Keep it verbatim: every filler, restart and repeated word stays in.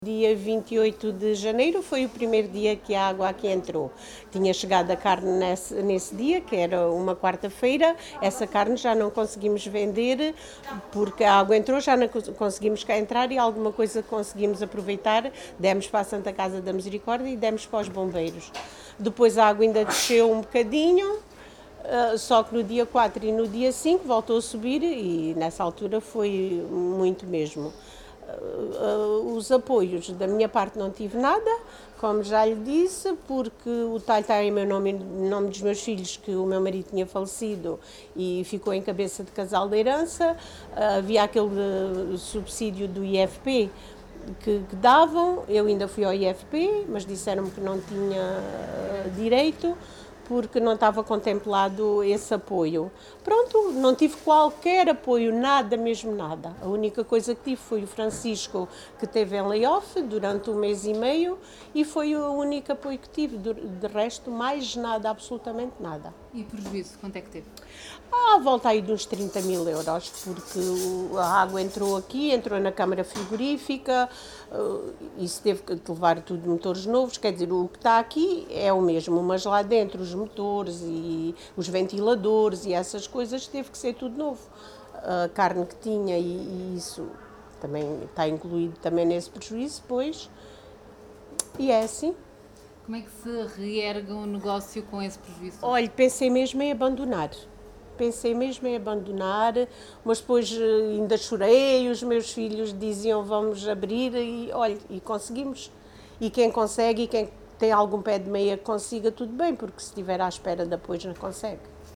Dia vinte e oito de janeiro foi o primeiro dia que a água aqui entrou. Tinha chegado a carne nesse, nesse dia, que era uma quarta-feira. Essa carne já não conseguimos vender porque a água entrou, já não conseguimos cá entrar e alguma coisa conseguimos aproveitar. Demos para a Santa Casa da Misericórdia e demos para os bombeiros. Depois a água ainda desceu um bocadinho, só que no dia quatro e no dia cinco voltou a subir e nessa altura foi muito mesmo. Os apoios da minha parte não tive nada, como já lhe disse, porque o talho está em meu nome, em nome dos meus filhos, que o meu marido tinha falecido e ficou em cabeça de casal de herança. Havia aquele subsídio do I F P que, que davam, eu ainda fui ao I F P, mas disseram-me que não tinha direito, porque não estava contemplado esse apoio. Pronto, não tive qualquer apoio, nada, mesmo nada. A única coisa que tive foi o Francisco, que teve em layoff durante um mês e meio, e foi o único apoio que tive. De resto, mais nada, absolutamente nada. E prejuízo, quanto é que teve? À volta aí de uns trinta mil euros, porque a água entrou aqui, entrou na câmara frigorífica, isso teve que levar tudo de motores novos, quer dizer, o que está aqui é o mesmo, mas lá dentro os motores e os ventiladores e essas coisas teve que ser tudo novo. A carne que tinha e, e isso também está incluído também nesse prejuízo, pois, e é assim. Como é que se reergue um negócio com esse prejuízo? Olha, pensei mesmo em abandonar. Pensei mesmo em abandonar, mas depois ainda chorei, os meus filhos diziam vamos abrir e olha, e conseguimos. E quem consegue e quem tem algum pé de meia que consiga, tudo bem, porque se estiver à espera de apoio não consegue.